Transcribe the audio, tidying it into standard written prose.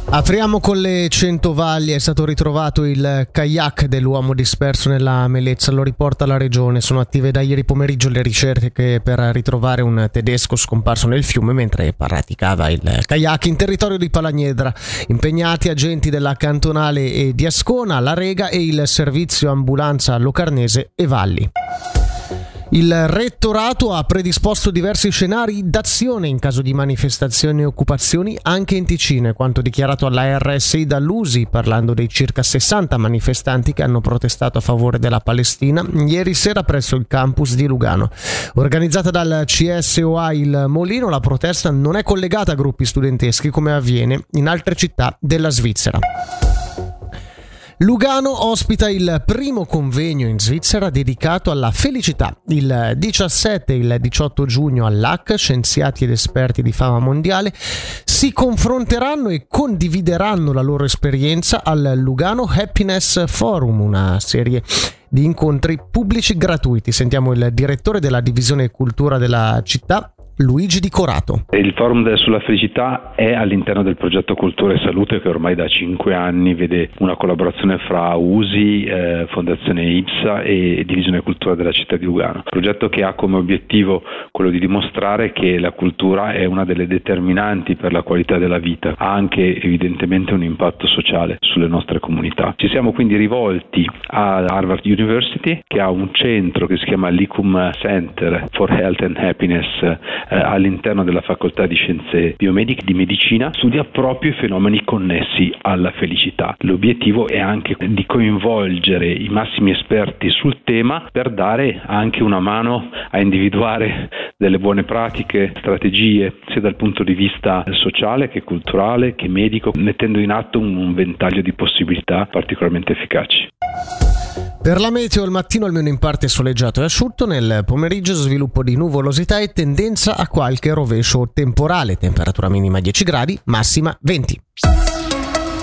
Apriamo con le Centovalli. È stato ritrovato il kayak dell'uomo disperso nella Melezza, lo riporta la regione. Sono attive da ieri pomeriggio le ricerche per ritrovare un tedesco scomparso nel fiume mentre praticava il kayak in territorio di Palagnedra. Impegnati agenti della cantonale e di Ascona, la Rega e il servizio ambulanza Locarnese e Valli. Il rettorato ha predisposto diversi scenari d'azione in caso di manifestazioni e occupazioni anche in Ticino, quanto dichiarato alla RSI dall'USI, parlando dei circa 60 manifestanti che hanno protestato a favore della Palestina ieri sera presso il campus di Lugano. Organizzata dal CSOA Il Molino, la protesta non è collegata a gruppi studenteschi come avviene in altre città della Svizzera. Lugano ospita il primo convegno in Svizzera dedicato alla felicità. Il 17 e il 18 giugno all'AC, scienziati ed esperti di fama mondiale si confronteranno e condivideranno la loro esperienza al Lugano Happiness Forum, una serie di incontri pubblici gratuiti. Sentiamo il direttore della divisione cultura della città, Luigi Di Corato. Il Forum sulla felicità è all'interno del progetto Cultura e Salute, che ormai da 5 anni vede una collaborazione fra USI, Fondazione IPSA e Divisione Cultura della città di Lugano. Progetto che ha come obiettivo quello di dimostrare che la cultura è una delle determinanti per la qualità della vita, ha anche evidentemente un impatto sociale sulle nostre comunità. Ci siamo quindi rivolti a Harvard University, che ha un centro che si chiama Licum Center for Health and Happiness all'interno della facoltà di scienze biomediche di medicina, studia proprio i fenomeni connessi alla felicità. L'obiettivo è anche di coinvolgere i massimi esperti sul tema per dare anche una mano a individuare delle buone pratiche, strategie sia dal punto di vista sociale che culturale che medico, mettendo in atto un ventaglio di possibilità particolarmente efficaci. Per la meteo al mattino almeno in parte soleggiato e asciutto, nel pomeriggio sviluppo di nuvolosità e tendenza a qualche rovescio temporale, temperatura minima 10 gradi, massima 20.